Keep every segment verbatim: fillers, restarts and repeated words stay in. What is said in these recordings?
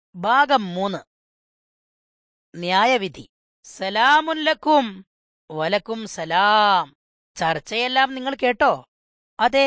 ഭാഗം മൂന്ന്. ന്യായവിധി. സലാമുല്ലക്കും. വലക്കും സലാം. ചർച്ചയെല്ലാം നിങ്ങൾ കേട്ടോ? അതെ,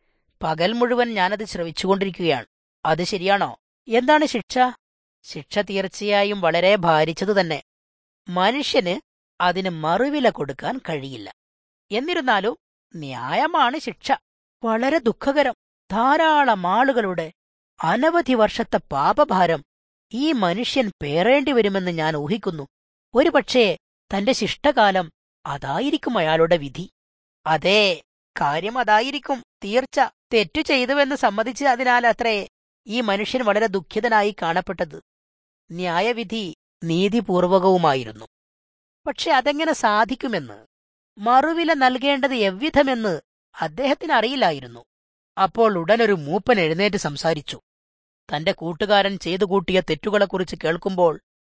പകൽ മുഴുവൻ ഞാനത് ശ്രവിച്ചുകൊണ്ടിരിക്കുകയാണ്. അത് ശരിയാണോ? എന്താണ് ശിക്ഷ? ശിക്ഷ തീർച്ചയായും വളരെ ഭാരിച്ചതു തന്നെ. മനുഷ്യന് അതിന് മറുവില കൊടുക്കാൻ കഴിയില്ല. എന്നിരുന്നാലും ന്യായമാണ് ശിക്ഷ. വളരെ ദുഃഖകരം. ധാരാളം ആളുകളുടെ അനവധി വർഷത്തെ പാപഭാരം ഈ മനുഷ്യൻ പേറേണ്ടി വരുമെന്ന് ഞാൻ ഊഹിക്കുന്നു. ഒരുപക്ഷേ തന്റെ ശിഷ്ടകാലം അതായിരിക്കും അയാളുടെ വിധി. അതെ, കാര്യം അതായിരിക്കും. തീർച്ച. തെറ്റു ചെയ്തുവെന്ന് സമ്മതിച്ച് അതിനാലത്രേ ഈ മനുഷ്യൻ വളരെ ദുഃഖിതനായി കാണപ്പെട്ടത്. ന്യായവിധി നീതിപൂർവകവുമായിരുന്നു. പക്ഷെ അതെങ്ങനെ സാധിക്കുമെന്ന്, മറുവില നൽകേണ്ടത് എவ்விധമെന്ന് അദ്ദേഹത്തിന് അറിയില്ലായിരുന്നു. അപ്പോൾ ഉടനൊരു മൂപ്പൻ എഴുന്നേറ്റ് സംസാരിച്ചു. തന്റെ കൂട്ടുകാരൻ ചെയ്തു കൂട്ടിയ തെറ്റുകളെക്കുറിച്ച് കേൾക്കുമ്പോൾ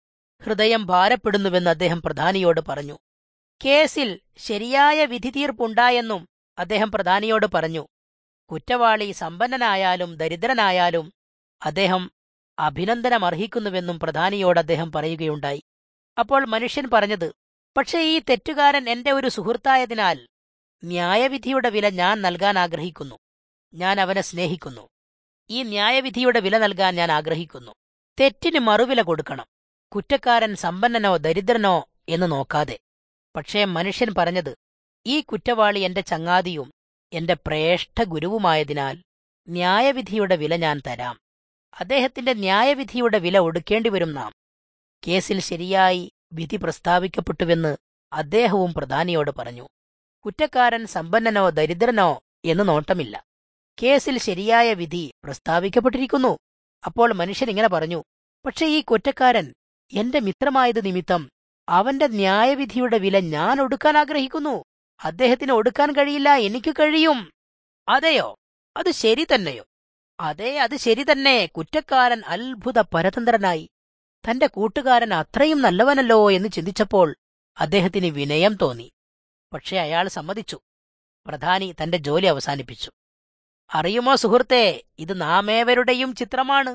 ഹൃദയം ഭാരപ്പെടുന്നുവെന്ന് അദ്ദേഹം പ്രധാനിയോട് പറഞ്ഞു. കേസിൽ ശരിയായ വിധി തീർപ്പുണ്ടായെന്നും അദ്ദേഹം പ്രധാനിയോട് പറഞ്ഞു. കുറ്റവാളി സമ്പന്നനായാലും ദരിദ്രനായാലും അദ്ദേഹം അഭിനന്ദനമർഹിക്കുന്നുവെന്നും പ്രധാനിയോട് അദ്ദേഹം പറയുകയുണ്ടായി. അപ്പോൾ മനുഷ്യൻ പറഞ്ഞത്, പക്ഷേ ഈ തെറ്റുകാരൻ എന്റെ ഒരു സുഹൃത്തായതിനാൽ ന്യായവിധിയുടെ വില ഞാൻ നൽകാൻ ആഗ്രഹിക്കുന്നു. ഞാൻ അവനെ സ്നേഹിക്കുന്നു. ഈ ന്യായവിധിയുടെ വില നൽകാൻ ഞാൻ ആഗ്രഹിക്കുന്നു. തെറ്റിന് മറുവില കൊടുക്കണം, കുറ്റക്കാരൻ സമ്പന്നനോ ദരിദ്രനോ എന്ന് നോക്കാതെ. പക്ഷേ മനുഷ്യൻ പറഞ്ഞത്, ഈ കുറ്റവാളി എന്റെ ചങ്ങാതിയും എന്റെ ശ്രേഷ്ഠ ഗുരുവുമായതിനാൽ ന്യായവിധിയുടെ വില ഞാൻ തരാം. അദ്ദേഹത്തിന്റെ ന്യായവിധിയുടെ വില ഒടുക്കേണ്ടിവരും നാം. കേസിൽ ശരിയായി വിധി പ്രസ്താവിക്കപ്പെട്ടുവെന്ന് അദ്ദേഹവും പ്രധാനിയോട് പറഞ്ഞു. കുറ്റക്കാരൻ സമ്പന്നനോ ദരിദ്രനോ എന്ന് നോട്ടമില്ല. കേസിൽ ശരിയായ വിധി പ്രസ്താവിക്കപ്പെട്ടിരിക്കുന്നു. അപ്പോൾ മനുഷ്യൻ ഇങ്ങനെ പറഞ്ഞു, പക്ഷേ ഈ കുറ്റക്കാരൻ എന്റെ മിത്രമായത് നിമിത്തം അവന്റെ ന്യായവിധിയുടെ വില ഞാൻ ഒടുക്കാൻ ആഗ്രഹിക്കുന്നു. അദ്ദേഹത്തിന് ഒടുക്കാൻ കഴിയില്ല, എനിക്ക് കഴിയും. അതെയോ? അത് ശരി തന്നെയോ? അതെ, അത് ശരി തന്നെ. കുറ്റക്കാരൻ അത്ഭുത പരതന്ത്രനായി. തന്റെ കൂട്ടുകാരൻ അത്രയും നല്ലവനല്ലോ എന്ന് ചിന്തിച്ചപ്പോൾ അദ്ദേഹത്തിന് വിനയം തോന്നി. പക്ഷെ അയാൾ സമ്മതിച്ചു. പ്രധാനി തന്റെ ജോലി അവസാനിപ്പിച്ചു. അറിയുമോ സുഹൃത്തേ, ഇത് നാമേവരുടെയും ചിത്രമാണ്.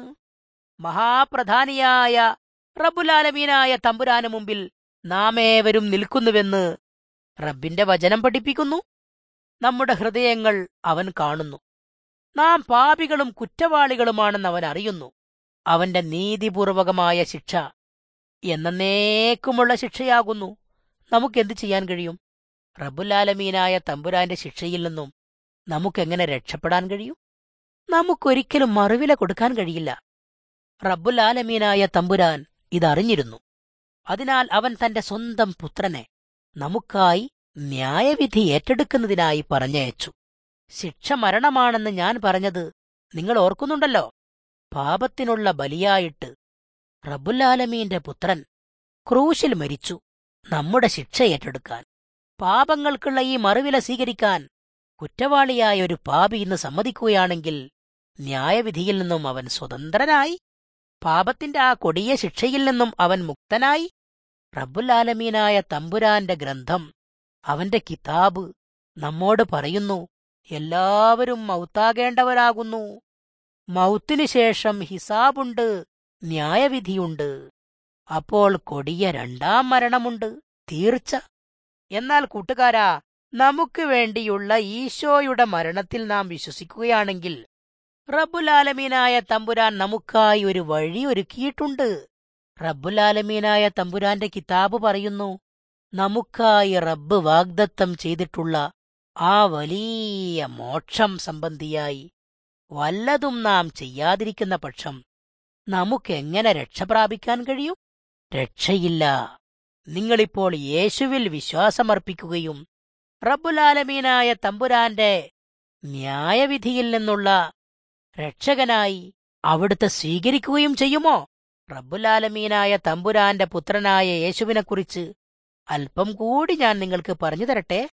മഹാപ്രധാനിയായ റബ്ബുൽ-ആലമീനായ തമ്പുരാന് മുമ്പിൽ നാമേവരും നിൽക്കുന്നുവെന്ന് റബ്ബിന്റെ വചനം പഠിപ്പിക്കുന്നു. നമ്മുടെ ഹൃദയങ്ങൾ അവൻ കാണുന്നു. നാം പാപികളും കുറ്റവാളികളുമാണെന്ന് അവൻ അറിയുന്നു. അവന്റെ നീതിപൂർവകമായ ശിക്ഷ എന്നേക്കുമുള്ള ശിക്ഷയാകുന്നു. നമുക്കെന്ത് ചെയ്യാൻ കഴിയും? റബ്ബുൽ-ആലമീനായ തമ്പുരാന്റെ ശിക്ഷയിൽ നിന്നും നമുക്കെങ്ങനെ രക്ഷപ്പെടാൻ കഴിയും? നമുക്കൊരിക്കലും മറുവില കൊടുക്കാൻ കഴിയില്ല. റബ്ബുൽ-ആലമീനായ തമ്പുരാൻ ഇതറിഞ്ഞിരുന്നു. അതിനാൽ അവൻ തന്റെ സ്വന്തം പുത്രനെ നമുക്കായി ന്യായവിധി ഏറ്റെടുക്കുന്നതിനായി പറഞ്ഞയച്ചു. ശിക്ഷ മരണമാണെന്ന് ഞാൻ പറഞ്ഞത് നിങ്ങൾ ഓർക്കുന്നുണ്ടല്ലോ. പാപത്തിനുള്ള ബലിയായിട്ട് റബ്ബുൽ-ആലമീന്റെ പുത്രൻ ക്രൂശിൽ മരിച്ചു, നമ്മുടെ ശിക്ഷ ഏറ്റെടുക്കാൻ. പാപങ്ങൾക്കുള്ള ഈ മറുവില സ്വീകരിക്കാൻ കുറ്റവാളിയായ ഒരു പാപി ഇന്ന് സമ്മതിക്കുകയാണെങ്കിൽ ന്യായവിധിയിൽ നിന്നും അവൻ സ്വതന്ത്രനായി. പാപത്തിന്റെ ആ കൊടിയ ശിക്ഷയിൽ നിന്നും അവൻ മുക്തനായി. റബ്ബുൽ-ആലമീനായ തമ്പുരാന്റെ ഗ്രന്ഥം, അവന്റെ കിതാബ് നമ്മോട് പറയുന്നു, എല്ലാവരും മൗത്താകേണ്ടവരാകുന്നു. മൗത്തിനു ശേഷം ഹിസാബുണ്ട്, ന്യായവിധിയുണ്ട്. അപ്പോൾ കൊടിയ രണ്ടാം മരണമുണ്ട്, തീർച്ച. എന്നാൽ കൂട്ടുകാരാ, നമുക്ക് വേണ്ടിയുള്ള ഈശോയുടെ മരണത്തിൽ നാം വിശ്വസിക്കുകയാണെങ്കിൽ റബ്ബുൽ-ആലമീനായ തമ്പുരാൻ നമുക്കായി ഒരു വഴി ഒരുക്കിയിട്ടുണ്ട്. റബ്ബുൽ-ആലമീനായ തമ്പുരാന്റെ കിതാബ് പറയുന്നു, നമുക്കായി റബ്ബ് വാഗ്ദത്തം ചെയ്തിട്ടുള്ള ആ വലിയ മോക്ഷം സംബന്ധിയായി വല്ലതും നാം ചെയ്യാതിരിക്കുന്ന പക്ഷം നമുക്കെങ്ങനെ രക്ഷ പ്രാപിക്കാൻ കഴിയും? രക്ഷയില്ല. നിങ്ങളിപ്പോൾ യേശുവിൽ വിശ്വാസമർപ്പിക്കുകയും റബ്ബുൽ-ആലമീനായ തമ്പുരാന്റെ ന്യായവിധിയിൽ നിന്നുള്ള രക്ഷകനായി അവിടുത്തെ സ്വീകരിക്കുകയും ചെയ്യുമോ? റബ്ബുൽ-ആലമീനായ തമ്പുരാന്റെ പുത്രനായ യേശുവിനെക്കുറിച്ച് അല്പം കൂടി ഞാൻ നിങ്ങൾക്ക് പറഞ്ഞു തരട്ടെ.